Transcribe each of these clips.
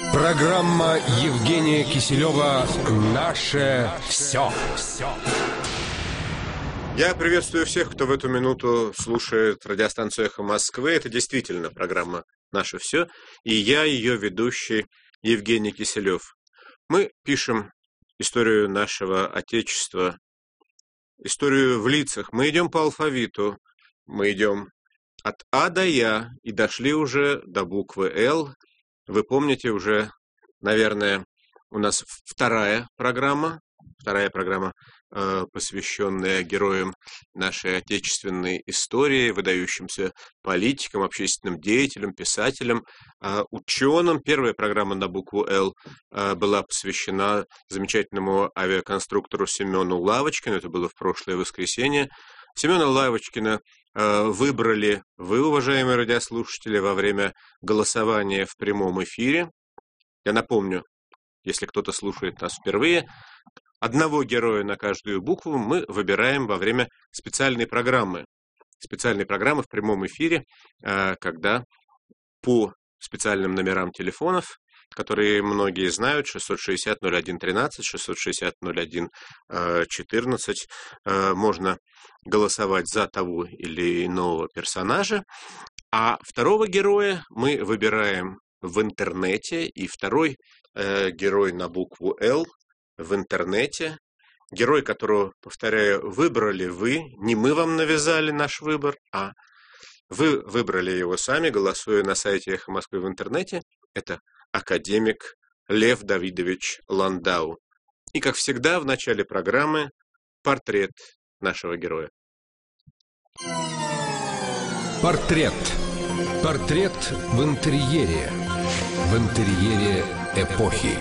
Программа Евгения Киселева «Наше все». Я приветствую всех, кто в эту минуту слушает радиостанцию «Эхо Москвы». Это действительно программа «Наше все». И я, ее ведущий Евгений Киселев. Мы пишем историю нашего Отечества, историю в лицах. Мы идем по алфавиту. Мы идем от А до Я и дошли уже до буквы «Л». Вы помните уже, наверное, у нас вторая программа, посвященная героям нашей отечественной истории, выдающимся политикам, общественным деятелям, писателям, ученым. Первая программа на букву «Л» была посвящена замечательному авиаконструктору Семену Лавочкину. Это было в прошлое воскресенье. Семена Лавочкина выбрали вы, уважаемые радиослушатели, во время голосования в прямом эфире. Я напомню, если кто-то слушает нас впервые, одного героя на каждую букву мы выбираем во время специальной программы. Специальной программы в прямом эфире, когда по специальным номерам телефонов, которые многие знают, 660-01-13, 660-01-14, можно голосовать за того или иного персонажа. А второго героя мы выбираем в интернете, и второй герой на букву «Л» в интернете. Герой, которого, повторяю, выбрали вы, не мы вам навязали наш выбор, а вы выбрали его сами, голосуя на сайте «Эхо Москвы» в интернете. Это академик Лев Давидович Ландау. И, как всегда, в начале программы портрет нашего героя. Портрет. Портрет в интерьере. В интерьере эпохи.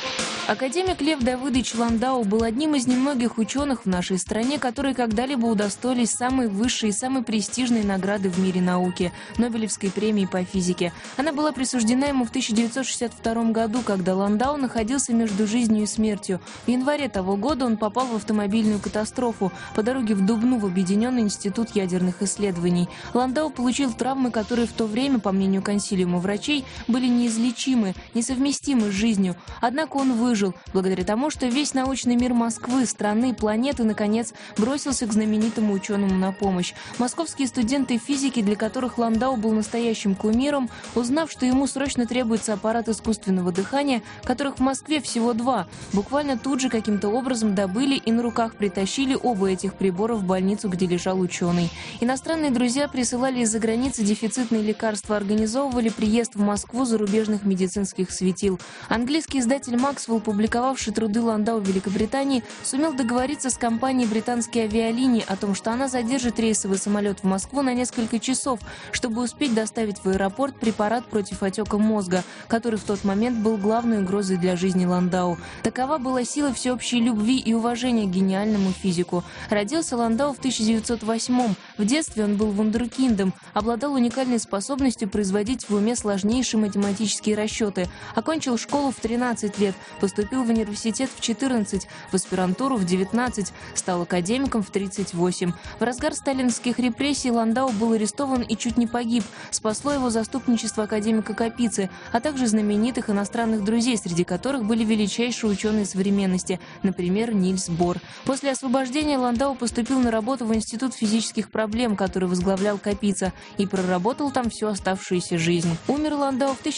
Академик Лев Давыдович Ландау был одним из немногих ученых в нашей стране, которые когда-либо удостоились самой высшей и самой престижной награды в мире науки – Нобелевской премии по физике. Она была присуждена ему в 1962 году, когда Ландау находился между жизнью и смертью. В январе того года он попал в автомобильную катастрофу по дороге в Дубну в Объединенный институт ядерных исследований. Ландау получил травмы, которые в то время, по мнению консилиума врачей, были неизлечимы, несовместимы с жизнью. Однако он выжил, благодаря тому, что весь научный мир Москвы, страны, планеты, наконец, бросился к знаменитому ученому на помощь. Московские студенты физики, для которых Ландау был настоящим кумиром, узнав, что ему срочно требуется аппарат искусственного дыхания, которых в Москве всего 2, буквально тут же каким-то образом добыли и на руках притащили оба этих прибора в больницу, где лежал ученый. Иностранные друзья присылали из-за границы дефицитные лекарства, организовывали приезд в Москву зарубежных медицинских светил. Английский издатель Максвелл, публиковавший труды Ландау в Великобритании, сумел договориться с компанией «Британские авиалинии» о том, что она задержит рейсовый самолет в Москву на несколько часов, чтобы успеть доставить в аэропорт препарат против отека мозга, который в тот момент был главной угрозой для жизни Ландау. Такова была сила всеобщей любви и уважения к гениальному физику. Родился Ландау в 1908-м. В детстве он был вундеркиндом, обладал уникальной способностью производить в уме сложнейшие математические расчеты. Окончил школу в 13 лет, поступил в университет в 14, в аспирантуру в 19, стал академиком в 38. В разгар сталинских репрессий Ландау был арестован и чуть не погиб. Спасло его заступничество академика Капицы, а также знаменитых иностранных друзей, среди которых были величайшие ученые современности, например, Нильс Бор. После освобождения Ландау поступил на работу в Институт физических проблем, который возглавлял Капица, и проработал там всю оставшуюся жизнь. Умер Ландау в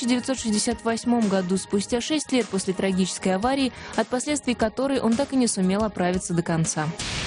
1968 году, спустя 6 лет после трагической аварии, от последствий которой он так и не сумел оправиться до конца.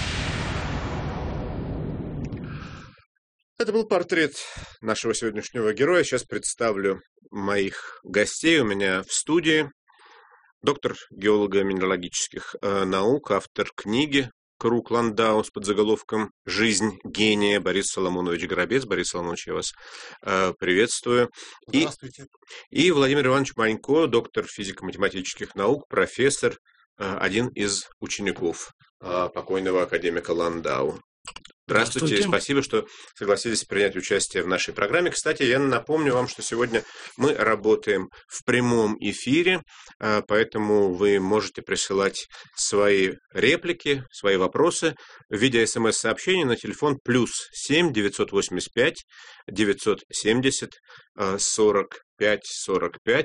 Это был портрет нашего сегодняшнего героя. Сейчас представлю моих гостей у меня в студии. Доктор геолого-минералогических наук, автор книги «Круг Ландау» с подзаголовком «Жизнь гения» Борис Соломонович Горобец. Борис Соломонович, я вас приветствую. Здравствуйте. И Владимир Иванович Манько, доктор физико-математических наук, профессор, один из учеников покойного академика Ландау. Здравствуйте, спасибо, что согласились принять участие в нашей программе. Кстати, я напомню вам, что сегодня мы работаем в прямом эфире, поэтому вы можете присылать свои реплики, свои вопросы в виде СМС-сообщений на телефон +7 985 970 45 45.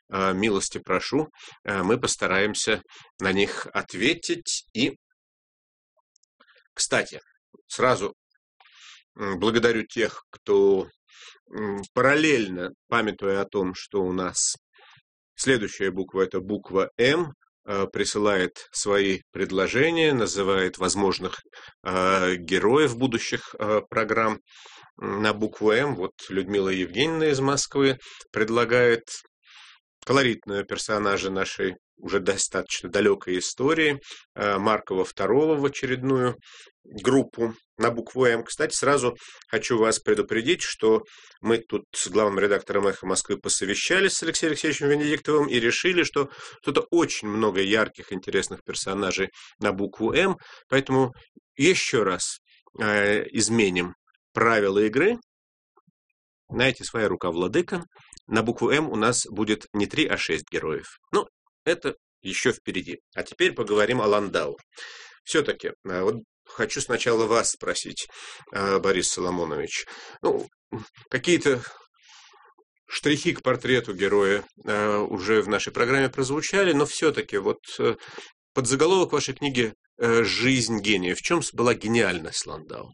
милости прошу, мы постараемся на них ответить. И, кстати, сразу благодарю тех, кто параллельно, памятуя о том, что у нас следующая буква – это буква «М», присылает свои предложения, называет возможных героев будущих программ на букву «М». Вот Людмила Евгеньевна из Москвы предлагает колоритного персонажа нашей уже достаточно далекой истории, Маркова II в очередную группу на букву «М». Кстати, сразу хочу вас предупредить, что мы тут с главным редактором «Эхо Москвы» посовещались с Алексеем Алексеевичем Венедиктовым и решили, что тут очень много ярких, интересных персонажей на букву «М», поэтому еще раз изменим правила игры. Знаете, своя рука владыка. На букву «М» у нас будет не 3, а 6 героев. Ну, это еще впереди. А теперь поговорим о Ландау. Все-таки, вот хочу сначала вас спросить, Борис Соломонович. Ну, какие-то штрихи к портрету героя уже в нашей программе прозвучали, но все-таки вот подзаголовок вашей книги «Жизнь гения». В чем была гениальность Ландау?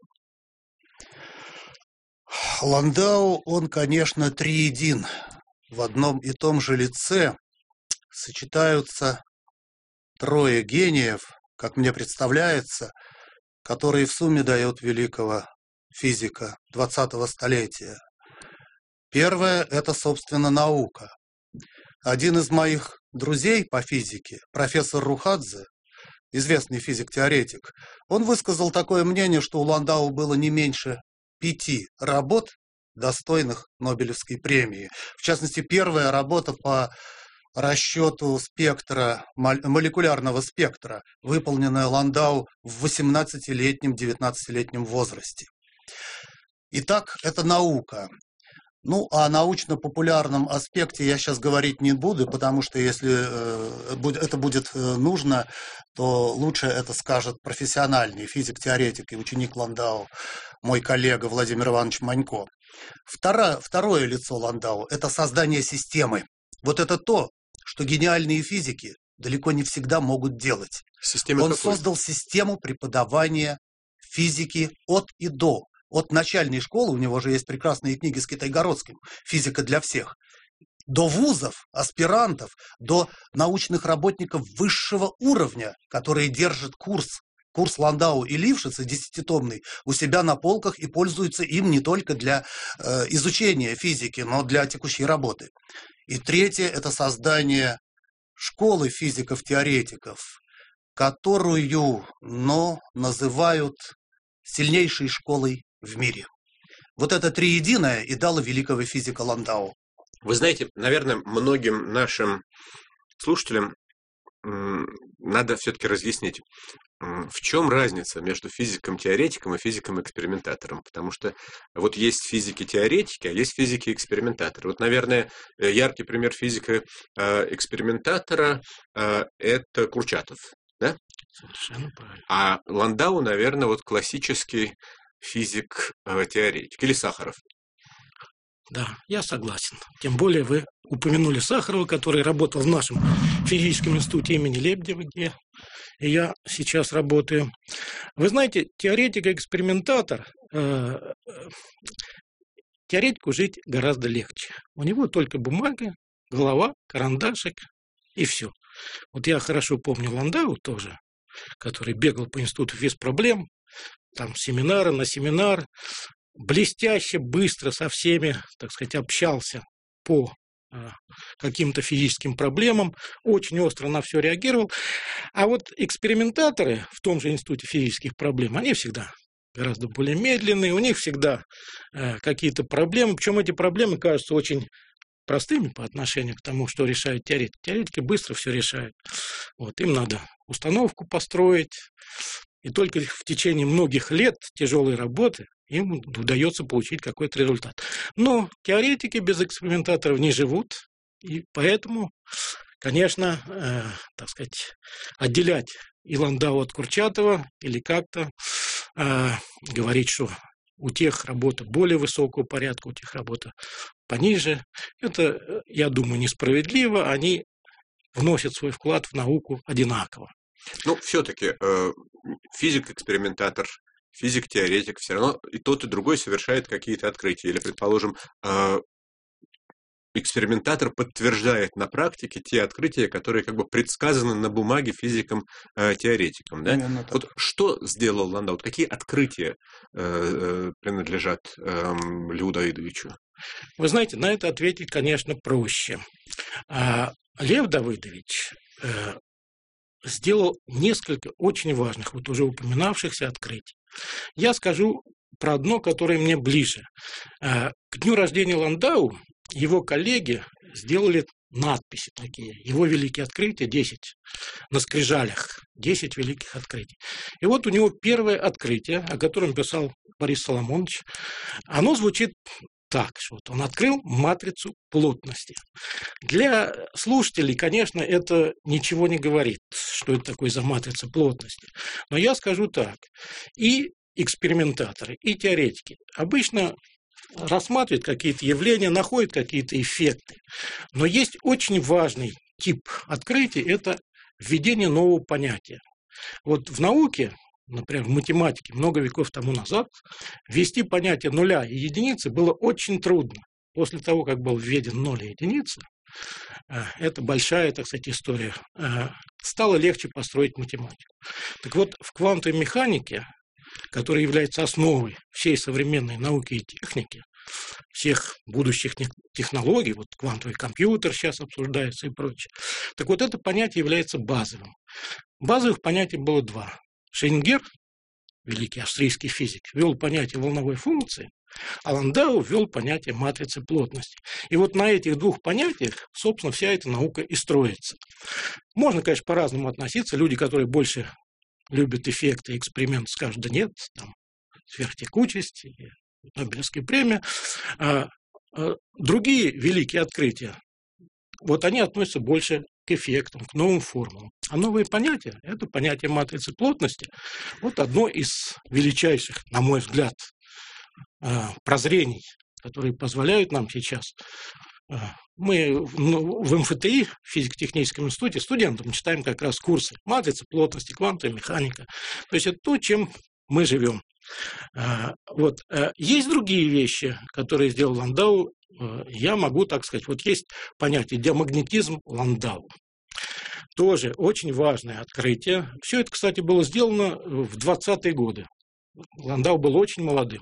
Ландау, он, конечно, триедин. В одном и том же лице сочетаются трое гениев, как мне представляется, которые в сумме дают великого физика 20-го столетия. Первое – это, собственно, наука. Один из моих друзей по физике, профессор Рухадзе, известный физик-теоретик, он высказал такое мнение, что у Ландау было не меньше 5 работ, достойных Нобелевской премии. В частности, первая работа по расчету спектра, молекулярного спектра, выполненная Ландау в 18-летнем, 19-летнем возрасте. Итак, это наука. Ну, о научно-популярном аспекте я сейчас говорить не буду, потому что если это будет нужно, то лучше это скажет профессиональный физик-теоретик и ученик Ландау, мой коллега Владимир Иванович Манько. Второе лицо Ландау – это создание системы. Вот это то, что гениальные физики далеко не всегда могут делать. Он создал систему преподавания физики от и до. От начальной школы, у него же есть прекрасные книги с Китайгородским «Физика для всех», до вузов, аспирантов, до научных работников высшего уровня, которые держат курс Ландау и Лившица, 10-томный, у себя на полках и пользуются им не только для изучения физики, но для текущей работы. И третье – это создание школы физиков-теоретиков, которую, называют сильнейшей школой в мире. Вот это триединое и дало великого физика Ландау. Вы знаете, наверное, многим нашим слушателям надо все-таки разъяснить, в чем разница между физиком-теоретиком и физиком-экспериментатором. Потому что вот есть физики-теоретики, а есть физики-экспериментаторы. Вот, наверное, яркий пример физика-экспериментатора это Курчатов. Да? Совершенно правильно. А Ландау, наверное, вот классический физик-теоретик. Или Сахаров. Да, я согласен. Тем более вы упомянули Сахарова, который работал в нашем физическом институте имени Лебедева, где и я сейчас работаю. Вы знаете, теоретик и экспериментатор, теоретику жить гораздо легче. У него только бумага, голова, карандашик и все. Вот я хорошо помню Ландау тоже, который бегал по институту без проблем, там семинара на семинар, блестяще, быстро со всеми, так сказать, общался по каким-то физическим проблемам, очень остро на все реагировал. А вот экспериментаторы в том же институте физических проблем, они всегда гораздо более медленные, у них всегда какие-то проблемы, причем эти проблемы кажутся очень простыми по отношению к тому, что решают теоретики. Теоретики быстро все решают. Вот, им надо установку построить, и только в течение многих лет тяжелой работы им удается получить какой-то результат. Но теоретики без экспериментаторов не живут, и поэтому, конечно, так сказать, отделять и Ландау от Курчатова или как-то говорить, что у тех работа более высокого порядка, у тех работа пониже. Это, я думаю, несправедливо. Они вносят свой вклад в науку одинаково. Ну, все-таки физик-экспериментатор, физик-теоретик, все равно и тот, и другой совершает какие-то открытия. Или, предположим, экспериментатор подтверждает на практике те открытия, которые как бы предсказаны на бумаге физикам-теоретикам. Да? Вот что сделал Ландау? Вот какие открытия принадлежат Льву Давыдовичу? Вы знаете, на это ответить, конечно, проще. Лев Давыдович сделал несколько очень важных, вот уже упоминавшихся открытий. Я скажу про одно, которое мне ближе. К дню рождения Ландау его коллеги сделали надписи такие. Его великие открытия 10 на скрижалях. 10 великих открытий. И вот у него первое открытие, о котором писал Борис Соломонович, оно звучит так, что вот он открыл матрицу плотности. Для слушателей, конечно, это ничего не говорит, что это такое за матрица плотности. Но я скажу так. И экспериментаторы, и теоретики обычно рассматривают какие-то явления, находят какие-то эффекты. Но есть очень важный тип открытий – это введение нового понятия. Вот в науке, например, в математике много веков тому назад ввести понятие нуля и единицы было очень трудно. После того, как был введен ноль и единица, это большая, так сказать, история, стало легче построить математику. Так вот, в квантовой механике, которая является основой всей современной науки и техники, всех будущих технологий, вот квантовый компьютер сейчас обсуждается и прочее. Так вот, это понятие является базовым. Базовых понятий было два. Шрёдингер, великий австрийский физик, ввел понятие волновой функции, а Ландау ввел понятие матрицы плотности. И вот на этих двух понятиях, собственно, вся эта наука и строится. Можно, конечно, по-разному относиться. Люди, которые больше любят эффекты, эксперименты, скажут, да нет, там сверхтекучесть, Нобелевская премия. Другие великие открытия, вот они относятся больше к эффектам, к новым формулам. А новые понятия – это понятие матрицы плотности. Вот одно из величайших, на мой взгляд, прозрений, которые позволяют нам сейчас. Мы в МФТИ, в физико-техническом институте, студентам читаем как раз курсы матрицы плотности, квантовая механика. То есть это то, чем мы живем. Вот. Есть другие вещи, которые сделал Ландау. Я могу так сказать. Вот есть понятие диамагнетизм Ландау. Тоже очень важное открытие. Все это, кстати, было сделано в 20-е годы. Ландау был очень молодым.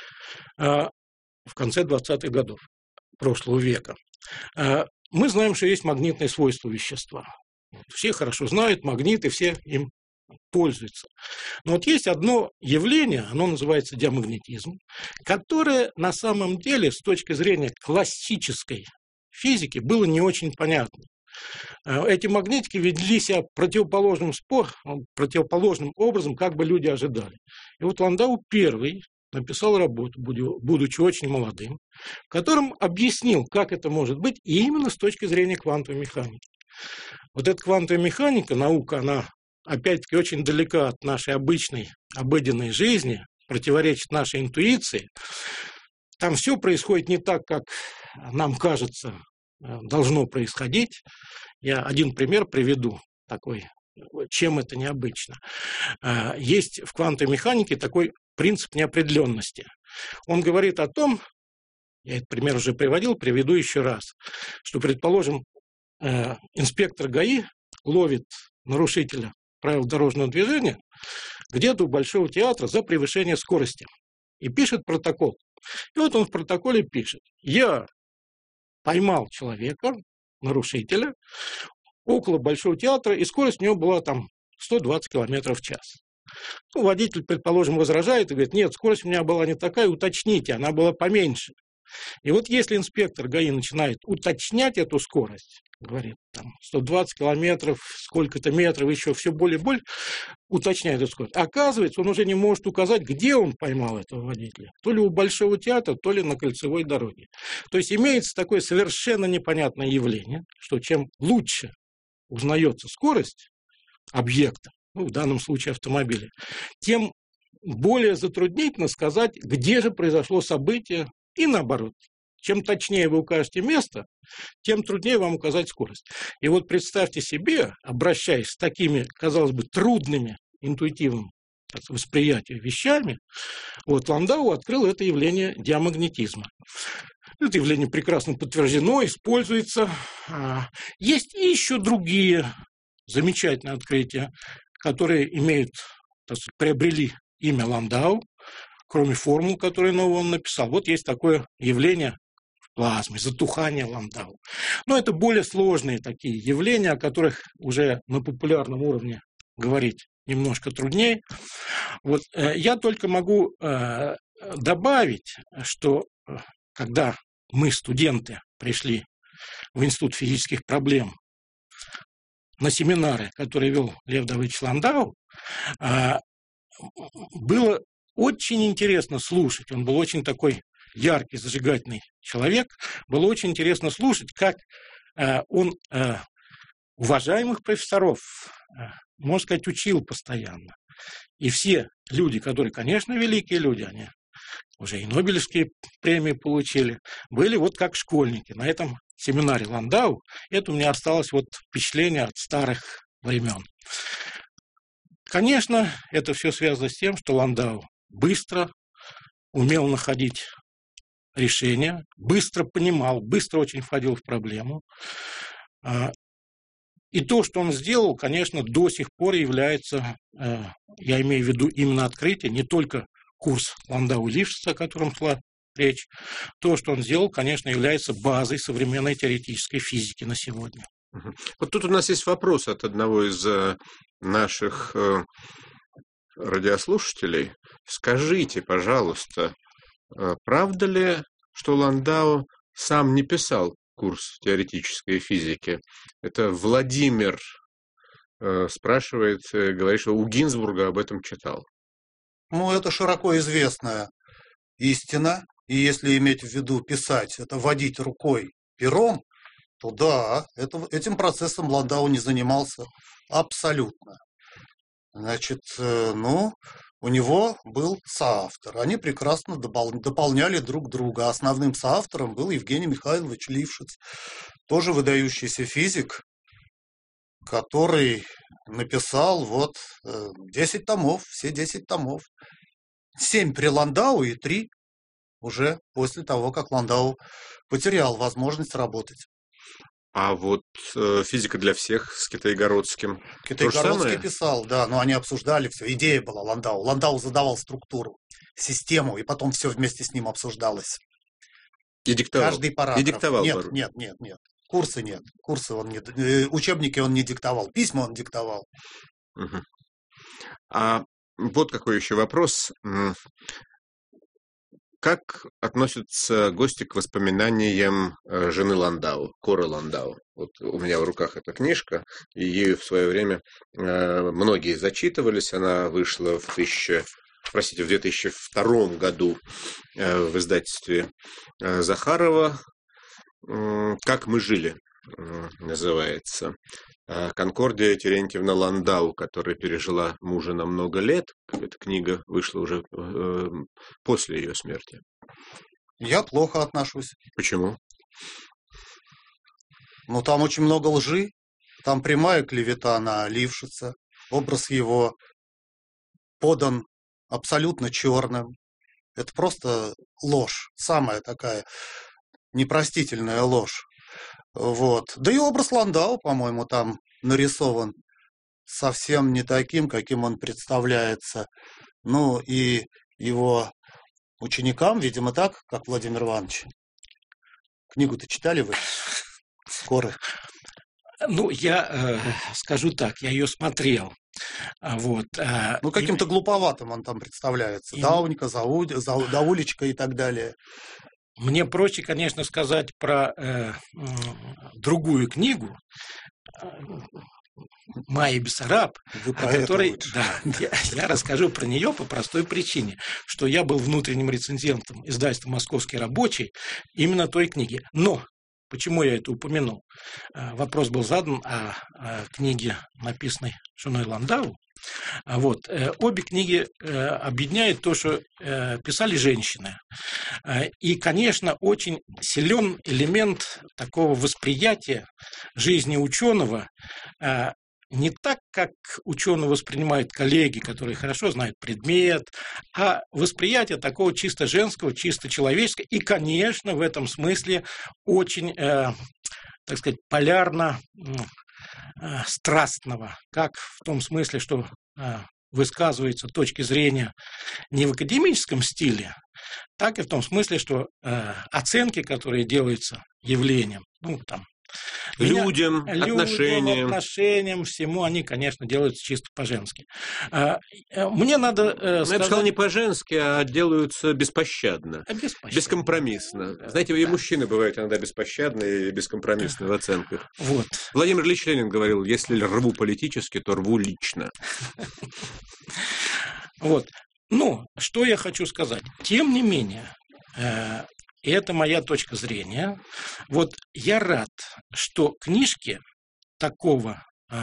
В конце 20-х годов прошлого века. Мы знаем, что есть магнитные свойства вещества. Все хорошо знают магниты, все им пользуются. Но вот есть одно явление, оно называется диамагнетизм, которое на самом деле с точки зрения классической физики было не очень понятно. Эти магнитики вели себя противоположным образом, как бы люди ожидали. И вот Ландау первый написал работу, будучи очень молодым, в котором объяснил, как это может быть, и именно с точки зрения квантовой механики. Вот эта квантовая механика, наука, она опять-таки очень далека от нашей обычной, обыденной жизни, противоречит нашей интуиции. Там все происходит не так, как нам кажется, должно происходить. Я один пример приведу такой, чем это необычно. Есть в квантовой механике такой принцип неопределенности. Он говорит о том, я этот пример уже приведу еще раз, что, предположим, инспектор ГАИ ловит нарушителя правил дорожного движения где-то у Большого театра за превышение скорости и пишет протокол. И вот он в протоколе пишет: я поймал человека, нарушителя, около Большого театра, и скорость у него была там 120 км в час. Ну, водитель, предположим, возражает и говорит: нет, скорость у меня была не такая, уточните, она была поменьше. И вот если инспектор ГАИ начинает уточнять эту скорость, говорит, там 120 километров, сколько-то метров, еще все более и более, уточняет эту скорость. Оказывается, он уже не может указать, где он поймал этого водителя. То ли у Большого театра, то ли на кольцевой дороге. То есть имеется такое совершенно непонятное явление, что чем лучше узнается скорость объекта, ну, в данном случае автомобиля, тем более затруднительно сказать, где же произошло событие, и наоборот. Чем точнее вы укажете место, тем труднее вам указать скорость. И вот представьте себе, обращаясь с такими, казалось бы, трудными, интуитивным восприятием вещами, вот Ландау открыл это явление диамагнетизма. Это явление прекрасно подтверждено, используется. Есть и еще другие замечательные открытия, которые имеют, так сказать, приобрели имя Ландау, кроме формул, которые новые он написал. Вот есть такое явление в плазме, затухание Ландау. Но это более сложные такие явления, о которых уже на популярном уровне говорить немножко труднее. Вот я только могу добавить, что когда мы, студенты, пришли в Институт физических проблем на семинары, которые вел Лев Давыдович Ландау, было очень интересно слушать. Он был очень такой яркий, зажигательный человек. Было очень интересно слушать, как он уважаемых профессоров, можно сказать, учил постоянно. И все люди, которые, конечно, великие люди, они уже и Нобелевские премии получили, были вот как школьники. На этом семинаре Ландау это у меня осталось вот впечатление от старых времен. Конечно, это все связано с тем, что Ландау быстро умел находить решения, быстро понимал, быстро очень входил в проблему. И то, что он сделал, конечно, до сих пор является, я имею в виду именно открытие, не только курс Ландау-Лившица, о котором шла речь. То, что он сделал, конечно, является базой современной теоретической физики на сегодня. Вот тут у нас есть вопрос от одного из наших радиослушателей. Скажите, пожалуйста, правда ли, что Ландау сам не писал курс теоретической физики? Это Владимир спрашивает, говорит, что у Гинзбурга об этом читал. Ну, это широко известная истина. И если иметь в виду писать, это водить рукой пером, то да, этим процессом Ландау не занимался абсолютно. Значит, у него был соавтор. Они прекрасно дополняли друг друга. Основным соавтором был Евгений Михайлович Лившиц, тоже выдающийся физик, который написал 10 томов, все 10 томов. 7 при Ландау и 3 уже после того, как Ландау потерял возможность работать. А вот физика для всех с Китайгородским. Китайгородский писал, да, но они обсуждали все. Идея была Ландау. Ландау задавал структуру, систему, и потом все вместе с ним обсуждалось. И диктовал. Каждый параграф. И диктовал. Нет. Курсы нет. Учебники он не диктовал. Письма он диктовал. Угу. А вот какой еще вопрос. Как относятся гости к воспоминаниям жены Ландау, Коры Ландау? Вот у меня в руках эта книжка, и ею в свое время многие зачитывались. Она вышла в 2002 году в издательстве Захарова. «Как мы жили» называется. Конкордия Терентьевна Ландау, которая пережила мужа на много лет. Эта книга вышла уже после ее смерти. Я плохо отношусь. Почему? Там очень много лжи. Там прямая клевета на Лившица. Образ его подан абсолютно черным. Это просто ложь. Самая такая непростительная ложь. Да и образ Ландау, по-моему, там нарисован совсем не таким, каким он представляется. И его ученикам, видимо, так, как Владимир Иванович. Книгу-то читали вы? Коры? Я скажу так, я ее смотрел. Каким-то глуповатым он там представляется. Даунька, Даулечка и так далее. Мне проще, конечно, сказать про другую книгу Майи Бессараб, о которой я расскажу про нее по простой причине, что я был внутренним рецензентом издательства «Московский рабочий» именно той книги. Но почему я это упомянул? Вопрос был задан о книге, написанной женой Ландау. Вот. Обе книги объединяют то, что писали женщины. И, конечно, очень силен элемент такого восприятия жизни ученого, не так, как ученые воспринимают коллеги, которые хорошо знают предмет, а восприятие такого чисто женского, чисто человеческого, и, конечно, в этом смысле очень, так сказать, полярно страстного, как в том смысле, что высказываются точки зрения не в академическом стиле, так и в том смысле, что оценки, которые делаются явлением, ну, там, людям, отношениям, всему, они, конечно, делаются чисто по-женски. Мне надо сказать... Я бы сказал, не по-женски, а делаются беспощадно. Бескомпромиссно. Знаете, и мужчины бывают иногда беспощадны и бескомпромиссны в оценках. Вот. Владимир Ильич Ленин говорил, если рву политически, то рву лично. Вот. Ну, что я хочу сказать. Тем не менее... И это моя точка зрения. Вот я рад, что книжки такой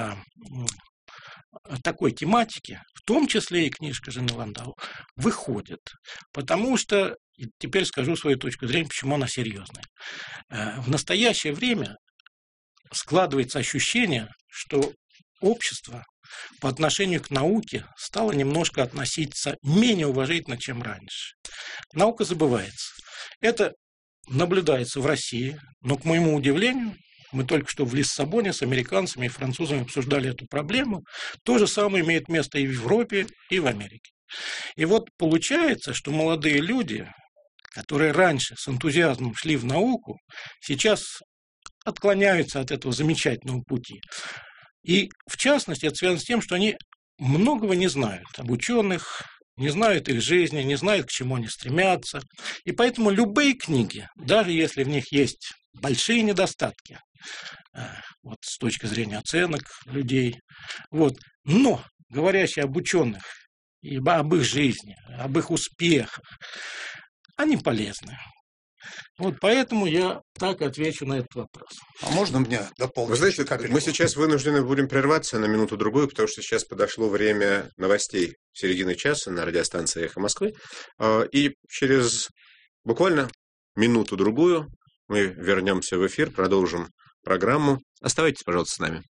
тематики, в том числе и книжка Жены Ландау, выходят. Потому что, теперь скажу свою точку зрения, почему она серьезная. В настоящее время складывается ощущение, что общество по отношению к науке стало немножко относиться менее уважительно, чем раньше. Наука забывается. Это наблюдается в России, но, к моему удивлению, мы только что в Лиссабоне с американцами и французами обсуждали эту проблему. То же самое имеет место и в Европе, и в Америке. И вот получается, что молодые люди, которые раньше с энтузиазмом шли в науку, сейчас отклоняются от этого замечательного пути. И, в частности, это связано с тем, что они многого не знают об ученых, не знают их жизни, не знают, к чему они стремятся. И поэтому любые книги, даже если в них есть большие недостатки, вот с точки зрения оценок людей, вот, но говорящие об ученых, и об их жизни, об их успехах, они полезны. Вот поэтому я так отвечу на этот вопрос. А можно мне дополнить? Вы знаете, мы сейчас вынуждены будем прерваться на минуту-другую, потому что сейчас подошло время новостей середины часа на радиостанции «Эхо Москвы». И через буквально минуту-другую мы вернемся в эфир, продолжим программу. Оставайтесь, пожалуйста, с нами.